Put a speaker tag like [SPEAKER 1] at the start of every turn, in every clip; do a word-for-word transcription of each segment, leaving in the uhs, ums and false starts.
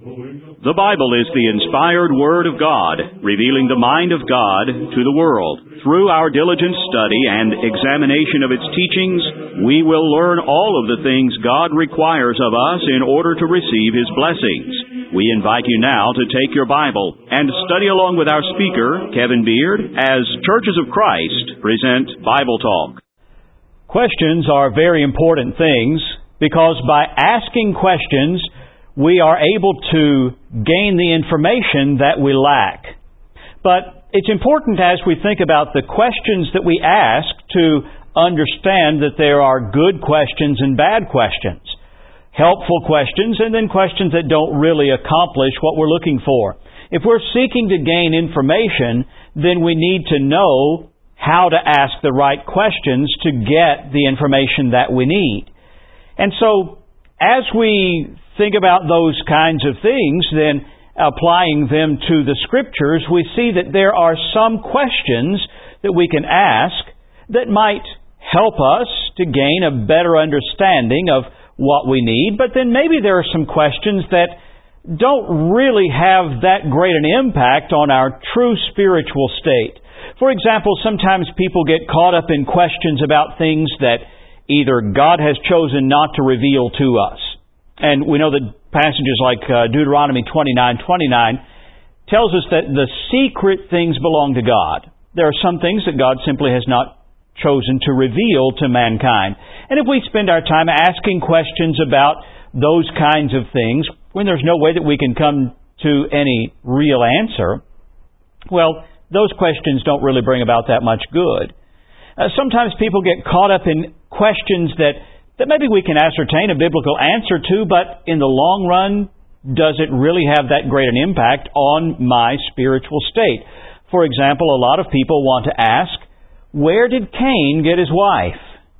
[SPEAKER 1] The Bible is the inspired Word of God, revealing the mind of God to the world. Through our diligent study and examination of its teachings, we will learn all of the things God requires of us in order to receive His blessings. We invite you now to take your Bible and study along with our speaker, Kevin Beard, as Churches of Christ present Bible Talk.
[SPEAKER 2] Questions are very important things because by asking questions, we are able to gain the information that we lack. But it's important as we think about the questions that we ask to understand that there are good questions and bad questions, helpful questions, and then questions that don't really accomplish what we're looking for. If we're seeking to gain information, then we need to know how to ask the right questions to get the information that we need. And so, as we think about those kinds of things, then applying them to the Scriptures, we see that there are some questions that we can ask that might help us to gain a better understanding of what we need, but then maybe there are some questions that don't really have that great an impact on our true spiritual state. For example, sometimes people get caught up in questions about things that either God has chosen not to reveal to us. And we know that passages like uh, Deuteronomy twenty-nine twenty-nine tells us that the secret things belong to God. There are some things that God simply has not chosen to reveal to mankind. And if we spend our time asking questions about those kinds of things, when there's no way that we can come to any real answer, well, those questions don't really bring about that much good. Uh, sometimes people get caught up in questions that that maybe we can ascertain a biblical answer to, but in the long run, does it really have that great an impact on my spiritual state? For example, a lot of people want to ask, where did Cain get his wife?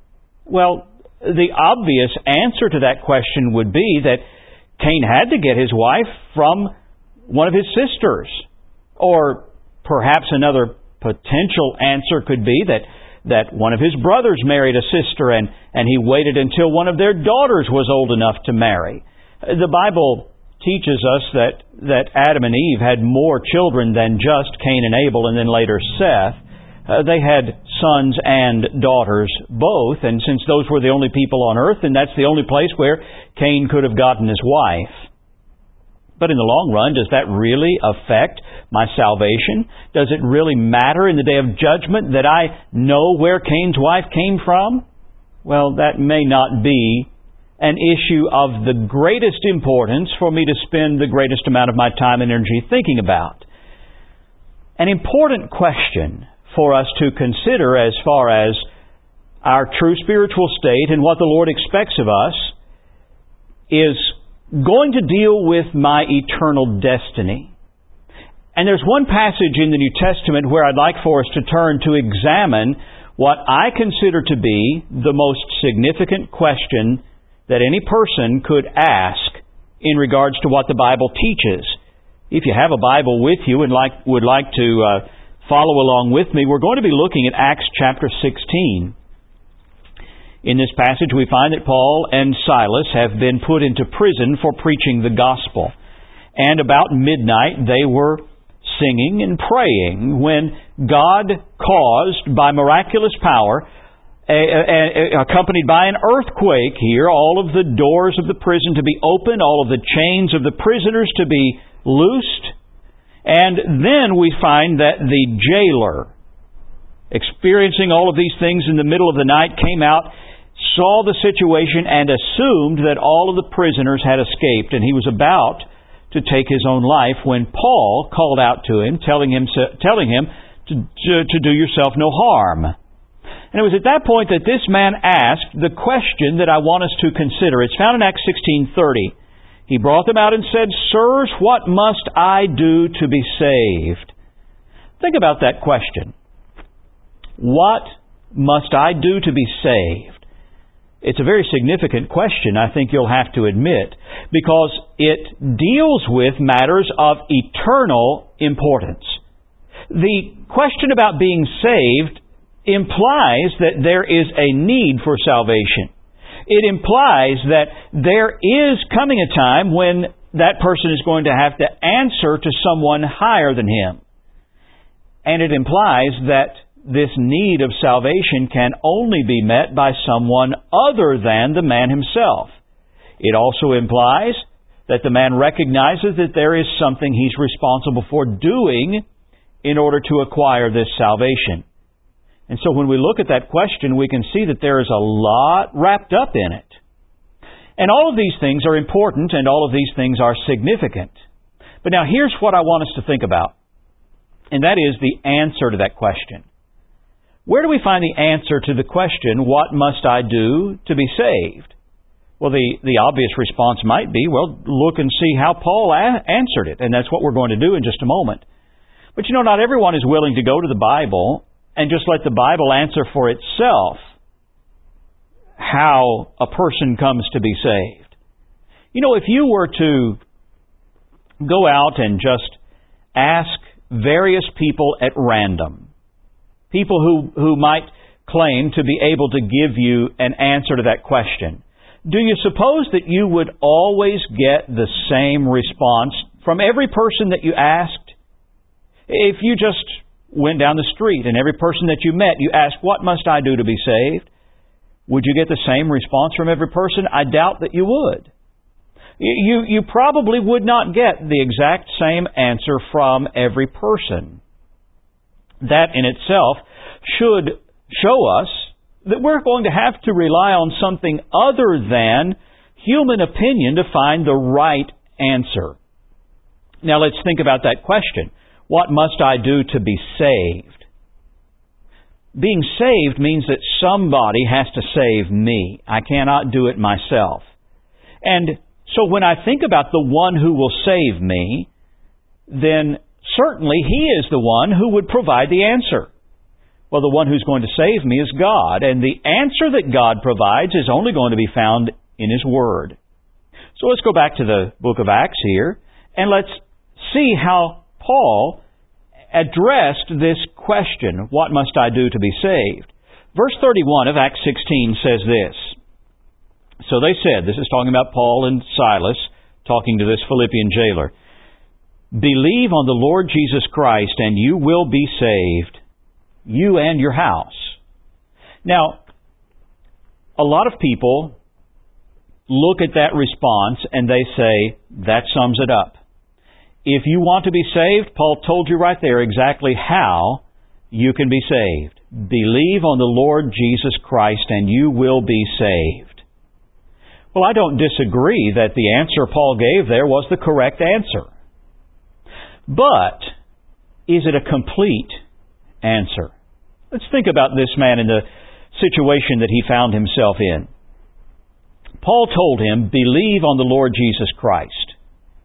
[SPEAKER 2] Well, the obvious answer to that question would be that Cain had to get his wife from one of his sisters. Or perhaps another potential answer could be that that one of his brothers married a sister and, and he waited until one of their daughters was old enough to marry. The Bible teaches us that, that Adam and Eve had more children than just Cain and Abel and then later Seth. Uh, they had sons and daughters both, and since those were the only people on earth, then that's the only place where Cain could have gotten his wife. But in the long run, does that really affect my salvation? Does it really matter in the day of judgment that I know where Cain's wife came from? Well, that may not be an issue of the greatest importance for me to spend the greatest amount of my time and energy thinking about. An important question for us to consider as far as our true spiritual state and what the Lord expects of us is going to deal with my eternal destiny. And there's one passage in the New Testament where I'd like for us to turn to examine what I consider to be the most significant question that any person could ask in regards to what the Bible teaches. If you have a Bible with you and like, would like to uh, follow along with me, we're going to be looking at Acts chapter sixteen. In this passage, we find that Paul and Silas have been put into prison for preaching the gospel. And about midnight, they were singing and praying when God caused, by miraculous power, a, a, a, accompanied by an earthquake here, all of the doors of the prison to be opened, all of the chains of the prisoners to be loosed. And then we find that the jailer, experiencing all of these things in the middle of the night, came out, saw the situation and assumed that all of the prisoners had escaped, and he was about to take his own life when Paul called out to him, telling him telling him to, to, to do yourself no harm. And it was at that point that this man asked the question that I want us to consider. It's found in Acts sixteen thirty. He brought them out and said, "Sirs, what must I do to be saved?" Think about that question. What must I do to be saved? It's a very significant question, I think you'll have to admit, because it deals with matters of eternal importance. The question about being saved implies that there is a need for salvation. It implies that there is coming a time when that person is going to have to answer to someone higher than him. And it implies that this need of salvation can only be met by someone other than the man himself. It also implies that the man recognizes that there is something he's responsible for doing in order to acquire this salvation. And so when we look at that question, we can see that there is a lot wrapped up in it. And all of these things are important, and all of these things are significant. But now here's what I want us to think about, and that is the answer to that question. Where do we find the answer to the question, what must I do to be saved? Well, the, the obvious response might be, well, look and see how Paul a- answered it, and that's what we're going to do in just a moment. But you know, not everyone is willing to go to the Bible and just let the Bible answer for itself how a person comes to be saved. You know, if you were to go out and just ask various people at random, people who, who might claim to be able to give you an answer to that question, do you suppose that you would always get the same response from every person that you asked? If you just went down the street and every person that you met, you asked, what must I do to be saved? Would you get the same response from every person? I doubt that you would. You, you probably would not get the exact same answer from every person. That in itself should show us that we're going to have to rely on something other than human opinion to find the right answer. Now let's think about that question. What must I do to be saved? Being saved means that somebody has to save me. I cannot do it myself. And so when I think about the one who will save me, then certainly He is the one who would provide the answer. Well, the one who's going to save me is God, and the answer that God provides is only going to be found in His Word. So let's go back to the book of Acts here, and let's see how Paul addressed this question, what must I do to be saved? Verse thirty-one of Acts sixteen says this. So they said, this is talking about Paul and Silas, talking to this Philippian jailer, believe on the Lord Jesus Christ, and you will be saved, you and your house. Now, a lot of people look at that response and they say, that sums it up. If you want to be saved, Paul told you right there exactly how you can be saved. Believe on the Lord Jesus Christ and you will be saved. Well, I don't disagree that the answer Paul gave there was the correct answer. But is it a complete answer? Let's think about this man in the situation that he found himself in. Paul told him, believe on the Lord Jesus Christ.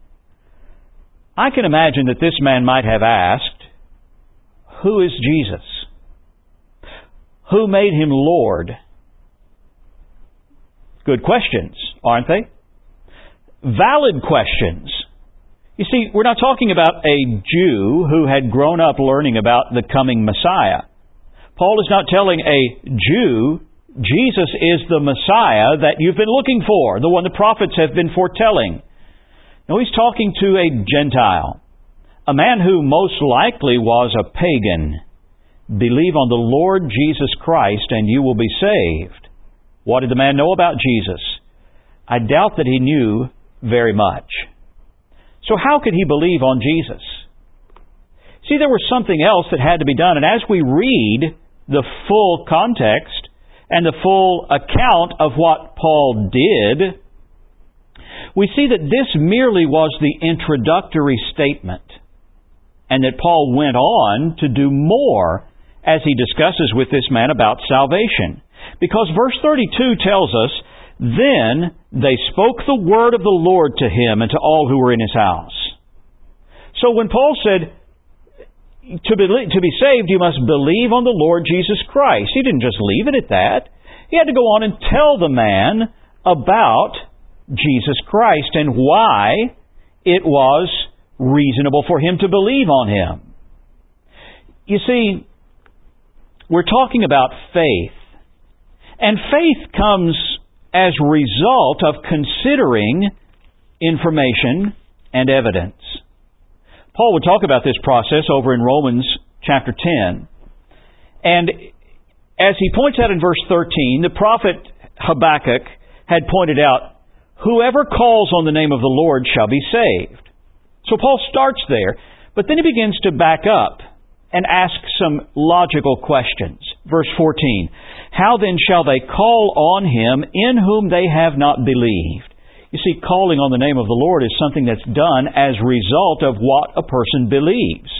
[SPEAKER 2] I can imagine that this man might have asked, who is Jesus? Who made Him Lord? Good questions, aren't they? Valid questions. You see, we're not talking about a Jew who had grown up learning about the coming Messiah. Paul is not telling a Jew, Jesus is the Messiah that you've been looking for, the one the prophets have been foretelling. No, he's talking to a Gentile, a man who most likely was a pagan. Believe on the Lord Jesus Christ and you will be saved. What did the man know about Jesus? I doubt that he knew very much. So how could he believe on Jesus? See, there was something else that had to be done. And as we read the full context and the full account of what Paul did, we see that this merely was the introductory statement, and that Paul went on to do more as he discusses with this man about salvation. Because verse thirty-two tells us, then they spoke the word of the Lord to him and to all who were in his house. So when Paul said, to be, to be saved, you must believe on the Lord Jesus Christ, he didn't just leave it at that. He had to go on and tell the man about Jesus Christ and why it was reasonable for him to believe on Him. You see, we're talking about faith. And faith comes as a result of considering information and evidence. Paul would talk about this process over in Romans chapter ten. And as he points out in verse thirteen, the prophet Habakkuk had pointed out, whoever calls on the name of the Lord shall be saved. So Paul starts there, but then he begins to back up and ask some logical questions. Verse fourteen, how then shall they call on him in whom they have not believed? You see, calling on the name of the Lord is something that's done as a result of what a person believes.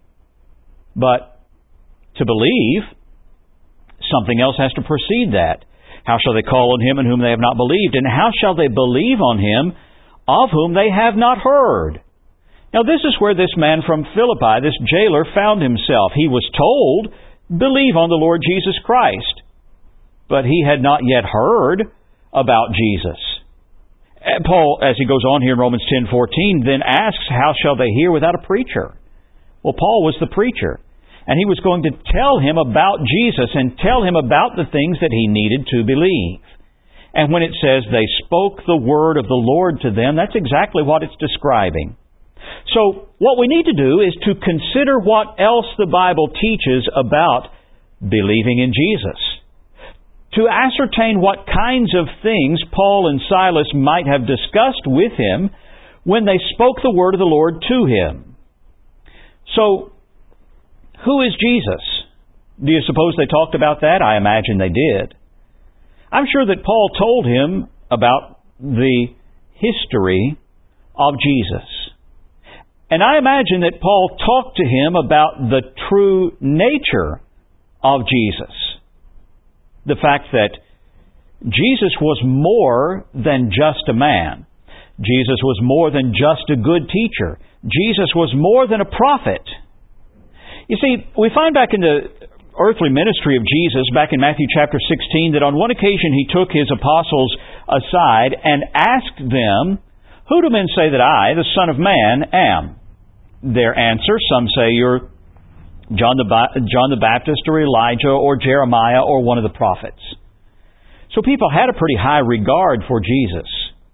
[SPEAKER 2] But to believe, something else has to precede that. How shall they call on him in whom they have not believed? And how shall they believe on him of whom they have not heard? Now this is where this man from Philippi, this jailer, found himself. He was told, believe on the Lord Jesus Christ. But he had not yet heard about Jesus. Paul, as he goes on here in Romans ten fourteen, then asks, how shall they hear without a preacher? Well, Paul was the preacher. And he was going to tell him about Jesus and tell him about the things that he needed to believe. And when it says they spoke the word of the Lord to them, that's exactly what it's describing. So what we need to do is to consider what else the Bible teaches about believing in Jesus. To ascertain what kinds of things Paul and Silas might have discussed with him when they spoke the word of the Lord to him. So, who is Jesus? Do you suppose they talked about that? I imagine they did. I'm sure that Paul told him about the history of Jesus. And I imagine that Paul talked to him about the true nature of Jesus. The fact that Jesus was more than just a man. Jesus was more than just a good teacher. Jesus was more than a prophet. You see, we find back in the earthly ministry of Jesus, back in Matthew chapter sixteen, that on one occasion he took his apostles aside and asked them, who do men say that I, the Son of Man, am? Their answer, some say you're John the, ba- John the Baptist or Elijah or Jeremiah or one of the prophets. So people had a pretty high regard for Jesus.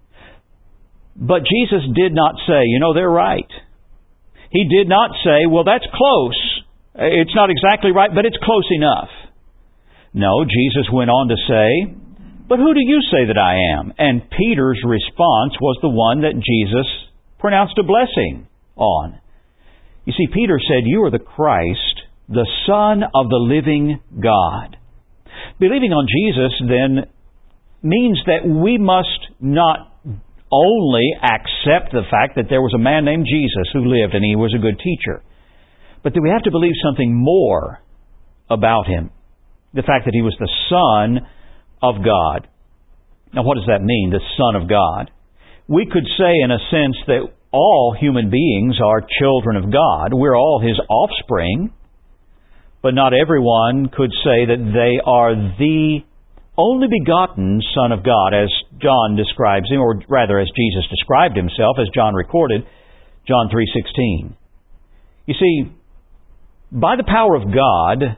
[SPEAKER 2] But Jesus did not say, you know, they're right. He did not say, well, that's close. It's not exactly right, but it's close enough. No, Jesus went on to say, but who do you say that I am? And Peter's response was the one that Jesus pronounced a blessing on. You see, Peter said, you are the Christ, the Son of the living God. Believing on Jesus, then, means that we must not only accept the fact that there was a man named Jesus who lived and he was a good teacher, but that we have to believe something more about him. The fact that he was the Son of God. Now, what does that mean, the Son of God? We could say, in a sense, that all human beings are children of God. We're all his offspring. But not everyone could say that they are the only begotten Son of God, as John describes him, or rather as Jesus described himself, as John recorded, John three sixteen. You see, by the power of God,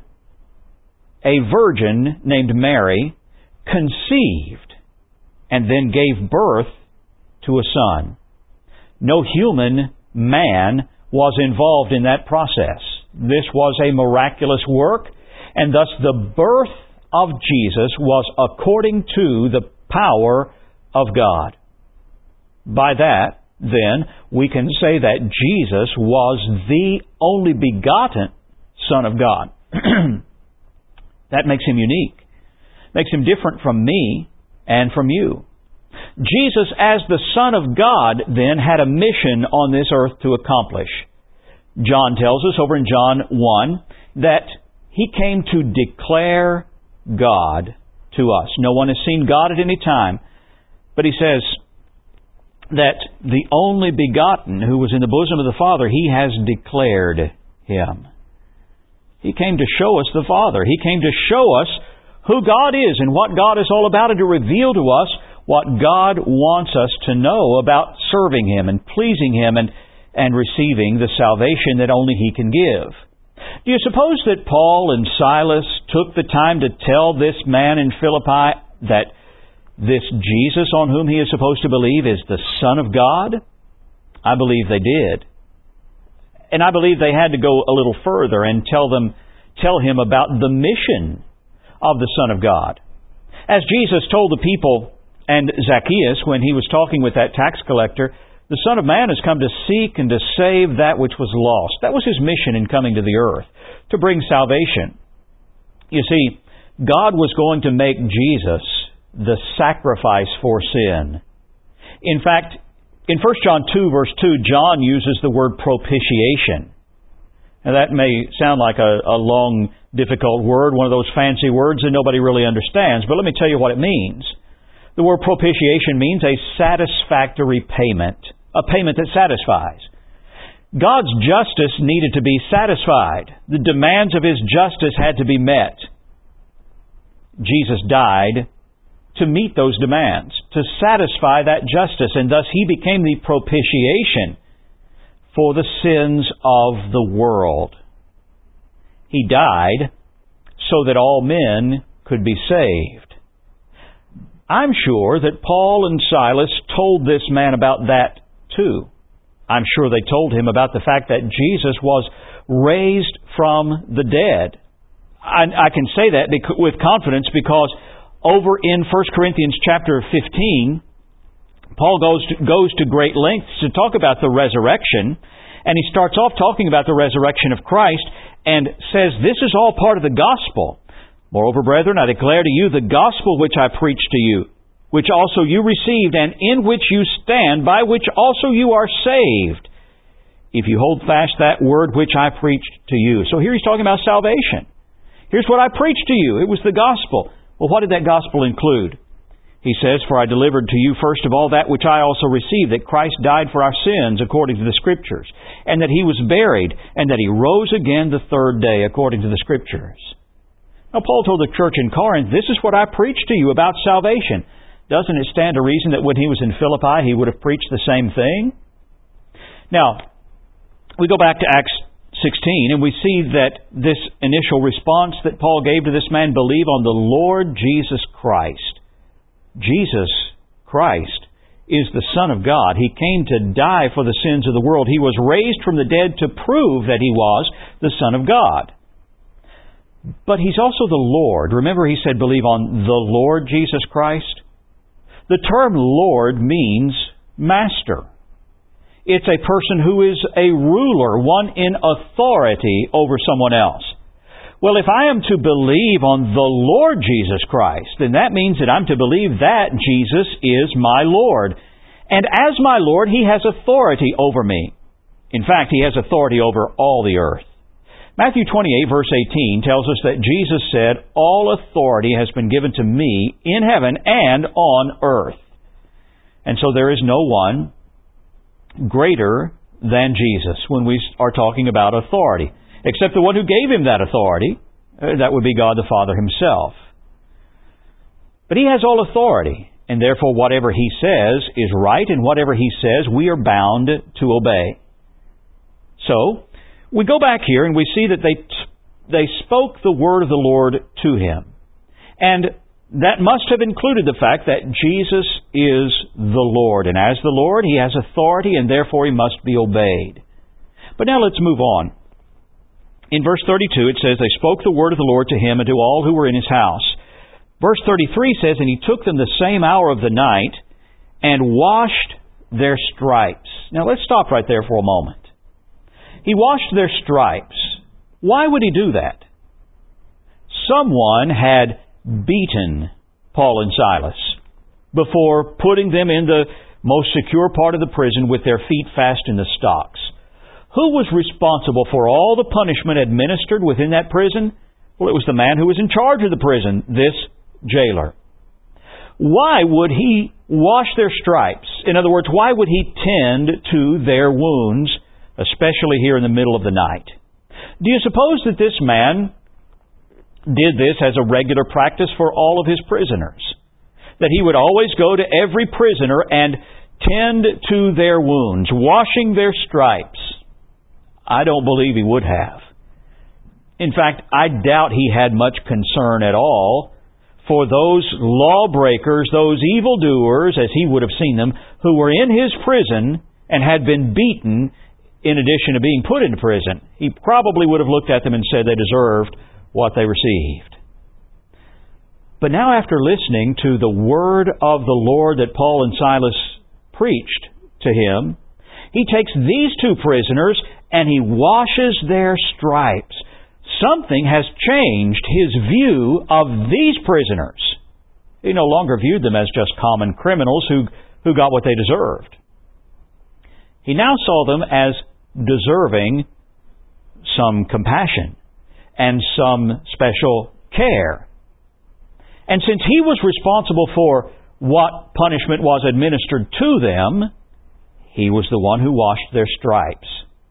[SPEAKER 2] a virgin named Mary conceived and then gave birth to a son. No human man was involved in that process. This was a miraculous work, and thus the birth of Jesus was according to the power of God. By that, then, we can say that Jesus was the only begotten Son of God. That makes him unique. Makes him different from me and from you. Jesus, as the Son of God, then, had a mission on this earth to accomplish. John tells us over in John one that he came to declare God to us. No one has seen God at any time. But he says that the only begotten who was in the bosom of the Father, he has declared him. He came to show us the Father. He came to show us who God is and what God is all about, and to reveal to us what God wants us to know about serving him and pleasing him and, and receiving the salvation that only he can give. Do you suppose that Paul and Silas took the time to tell this man in Philippi that this Jesus on whom he is supposed to believe is the Son of God? I believe they did. And I believe they had to go a little further and tell them, tell him about the mission of the Son of God. As Jesus told the people and Zacchaeus when he was talking with that tax collector, the Son of Man has come to seek and to save that which was lost. That was his mission in coming to the earth, to bring salvation. You see, God was going to make Jesus the sacrifice for sin. In fact, in First John two, verse two, John uses the word propitiation. Now that may sound like a, a long, difficult word, one of those fancy words that nobody really understands, but let me tell you what it means. The word propitiation means a satisfactory payment, a payment that satisfies. God's justice needed to be satisfied. The demands of His justice had to be met. Jesus died to meet those demands, to satisfy that justice, and thus He became the propitiation for the sins of the world. He died so that all men could be saved. I'm sure that Paul and Silas told this man about that too. I'm sure they told him about the fact that Jesus was raised from the dead. I, I can say that with confidence because over in First Corinthians chapter fifteen, Paul goes to, goes to great lengths to talk about the resurrection, and he starts off talking about the resurrection of Christ and says, this is all part of the gospel. Moreover, brethren, I declare to you the gospel which I preached to you, which also you received, and in which you stand, by which also you are saved, if you hold fast that word which I preached to you. So here he's talking about salvation. Here's what I preached to you. It was the gospel. Well, what did that gospel include? He says, for I delivered to you first of all that which I also received, that Christ died for our sins according to the Scriptures, and that He was buried, and that He rose again the third day according to the Scriptures. Now, Paul told the church in Corinth, this is what I preached to you about salvation. Doesn't it stand to reason that when he was in Philippi, he would have preached the same thing? Now, we go back to Acts sixteen, and we see that this initial response that Paul gave to this man, believe on the Lord Jesus Christ. Jesus Christ is the Son of God. He came to die for the sins of the world. He was raised from the dead to prove that He was the Son of God. But He's also the Lord. Remember, He said, believe on the Lord Jesus Christ. The term Lord means master. It's a person who is a ruler, one in authority over someone else. Well, if I am to believe on the Lord Jesus Christ, then that means that I'm to believe that Jesus is my Lord. And as my Lord, He has authority over me. In fact, He has authority over all the earth. Matthew twenty-eight, verse eighteen, tells us that Jesus said, all authority has been given to me in heaven and on earth. And so there is no one greater than Jesus when we are talking about authority, except the one who gave Him that authority. That would be God the Father Himself. But He has all authority, and therefore whatever He says is right, and whatever He says we are bound to obey. So, we go back here and we see that they they spoke the word of the Lord to him. And that must have included the fact that Jesus is the Lord. And as the Lord, He has authority and therefore He must be obeyed. But now let's move on. In verse thirty-two it says, they spoke the word of the Lord to him and to all who were in his house. Verse thirty-three says, and he took them the same hour of the night and washed their stripes. Now let's stop right there for a moment. He washed their stripes. Why would He do that? Someone had beaten Paul and Silas before putting them in the most secure part of the prison with their feet fast in the stocks. Who was responsible for all the punishment administered within that prison? Well, it was the man who was in charge of the prison, this jailer. Why would he wash their stripes? In other words, why would he tend to their wounds, especially here in the middle of the night? Do you suppose that this man did this as a regular practice for all of his prisoners? That he would always go to every prisoner and tend to their wounds, washing their stripes? I don't believe he would have. In fact, I doubt he had much concern at all for those lawbreakers, those evildoers, as he would have seen them, who were in his prison and had been beaten in addition to being put into prison, he probably would have looked at them and said they deserved what they received. But now, after listening to the word of the Lord that Paul and Silas preached to him, he takes these two prisoners and he washes their stripes. Something has changed his view of these prisoners. He no longer viewed them as just common criminals who, who got what they deserved. He now saw them as deserving some compassion and some special care. And since he was responsible for what punishment was administered to them, he was the one who washed their stripes.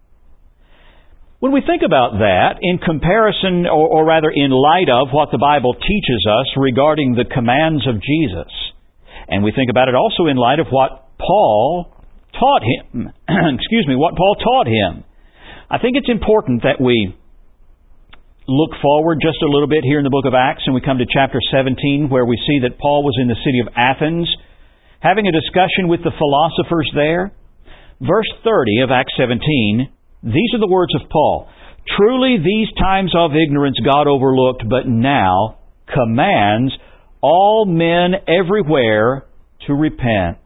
[SPEAKER 2] When we think about that, in comparison, or, or rather in light of what the Bible teaches us regarding the commands of Jesus, and we think about it also in light of what Paul taught him, excuse me, what Paul taught him, I think it's important that we look forward just a little bit here in the book of Acts, and we come to chapter seventeen, where we see that Paul was in the city of Athens, having a discussion with the philosophers there. Verse thirty of Acts seventeen, these are the words of Paul. Truly these times of ignorance God overlooked, but now commands all men everywhere to repent.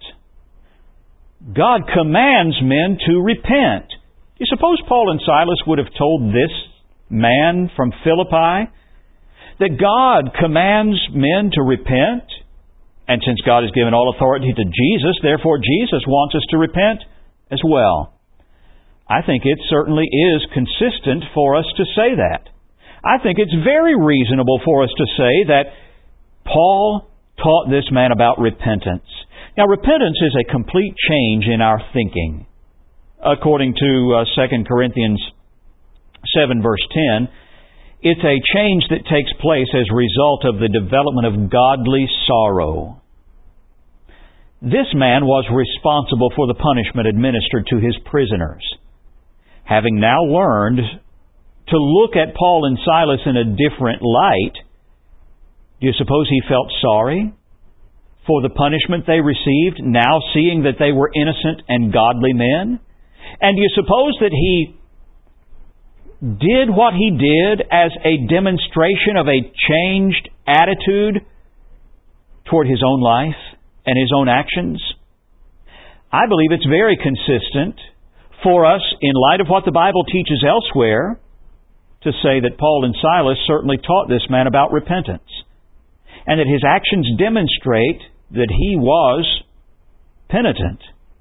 [SPEAKER 2] God commands men to repent. Do you suppose Paul and Silas would have told this man from Philippi that God commands men to repent? And since God has given all authority to Jesus, therefore Jesus wants us to repent as well. I think it certainly is consistent for us to say that. I think it's very reasonable for us to say that Paul taught this man about repentance. Now, repentance is a complete change in our thinking. According to uh, Second Corinthians seven, verse ten, it's a change that takes place as a result of the development of godly sorrow. This man was responsible for the punishment administered to his prisoners. Having now learned to look at Paul and Silas in a different light, do you suppose he felt sorry for the punishment they received, now seeing that they were innocent and godly men? And do you suppose that he did what he did as a demonstration of a changed attitude toward his own life and his own actions? I believe it's very consistent for us, in light of what the Bible teaches elsewhere, to say that Paul and Silas certainly taught this man about repentance, and that his actions demonstrate that he was penitent.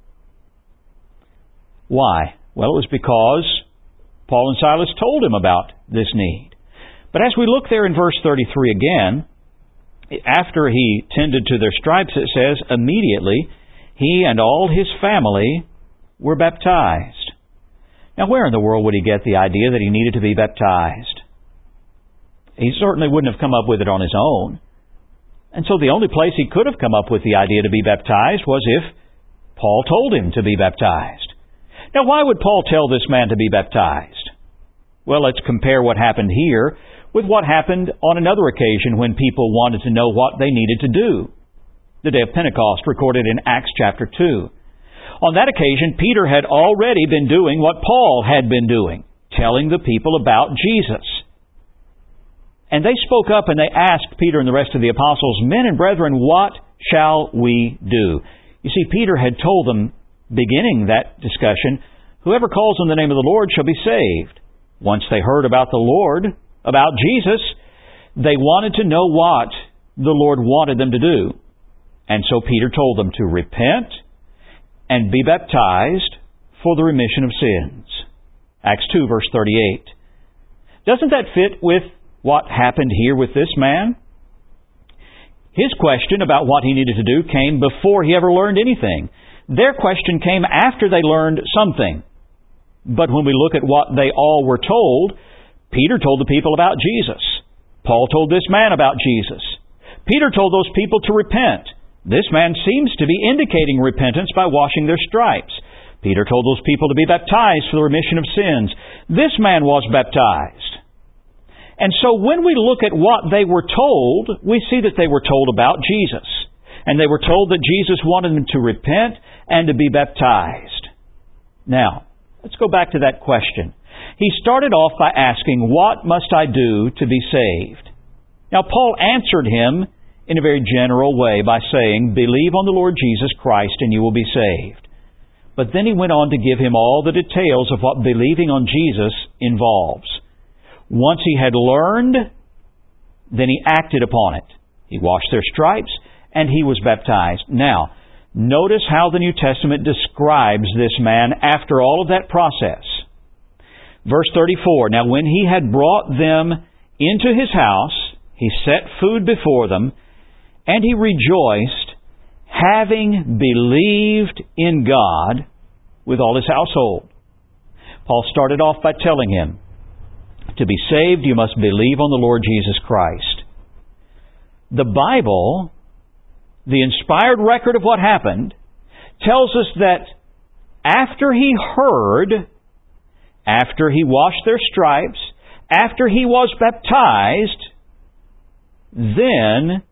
[SPEAKER 2] Why? Well, it was because Paul and Silas told him about this need. But as we look there in verse thirty-three again, after he tended to their stripes, it says, immediately he and all his family were baptized. Now, where in the world would he get the idea that he needed to be baptized? He certainly wouldn't have come up with it on his own. And so the only place he could have come up with the idea to be baptized was if Paul told him to be baptized. Now, why would Paul tell this man to be baptized? Well, let's compare what happened here with what happened on another occasion when people wanted to know what they needed to do. The day of Pentecost, recorded in Acts chapter two. On that occasion, Peter had already been doing what Paul had been doing, telling the people about Jesus. And they spoke up and they asked Peter and the rest of the apostles, Men and brethren, what shall we do? You see, Peter had told them, beginning that discussion, whoever calls on the name of the Lord shall be saved. Once they heard about the Lord, about Jesus, they wanted to know what the Lord wanted them to do. And so Peter told them to repent and be baptized for the remission of sins. Acts two, verse thirty-eight. Doesn't that fit with what happened here with this man? His question about what he needed to do came before he ever learned anything. Their question came after they learned something. But when we look at what they all were told, Peter told the people about Jesus. Paul told this man about Jesus. Peter told those people to repent. This man seems to be indicating repentance by washing their stripes. Peter told those people to be baptized for the remission of sins. This man was baptized. And so when we look at what they were told, we see that they were told about Jesus. And they were told that Jesus wanted them to repent and to be baptized. Now, let's go back to that question. He started off by asking, what must I do to be saved? Now, Paul answered him in a very general way by saying, believe on the Lord Jesus Christ and you will be saved. But then he went on to give him all the details of what believing on Jesus involves. Once he had learned, then he acted upon it. He washed their stripes and he was baptized. Now, notice how the New Testament describes this man after all of that process. Verse thirty-four, now when he had brought them into his house, he set food before them, and he rejoiced, having believed in God with all his household. Paul started off by telling him, to be saved, you must believe on the Lord Jesus Christ. The Bible, the inspired record of what happened, tells us that after he heard, after he washed their stripes, after he was baptized, then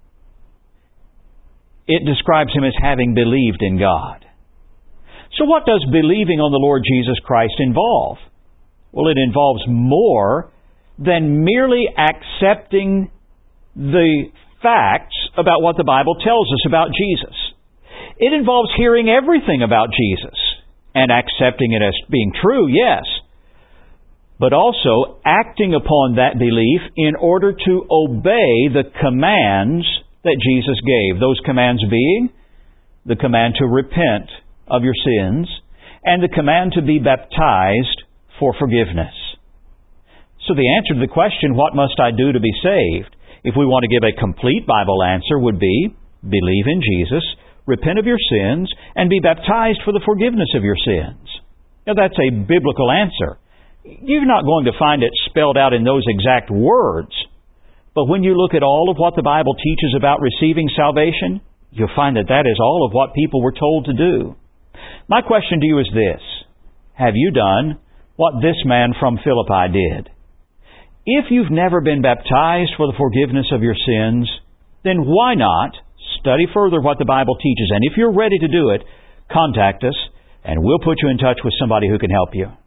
[SPEAKER 2] it describes him as having believed in God. So what does believing on the Lord Jesus Christ involve? Well, it involves more than merely accepting the facts about what the Bible tells us about Jesus. It involves hearing everything about Jesus and accepting it as being true, yes, but also acting upon that belief in order to obey the commands that Jesus gave. Those commands being the command to repent of your sins and the command to be baptized for forgiveness. So the answer to the question, what must I do to be saved? If we want to give a complete Bible answer, would be believe in Jesus, repent of your sins, and be baptized for the forgiveness of your sins. Now that's a biblical answer. You're not going to find it spelled out in those exact words. But when you look at all of what the Bible teaches about receiving salvation, you'll find that that is all of what people were told to do. My question to you is this. Have you done what this man from Philippi did? If you've never been baptized for the forgiveness of your sins, then why not study further what the Bible teaches? And if you're ready to do it, contact us and we'll put you in touch with somebody who can help you.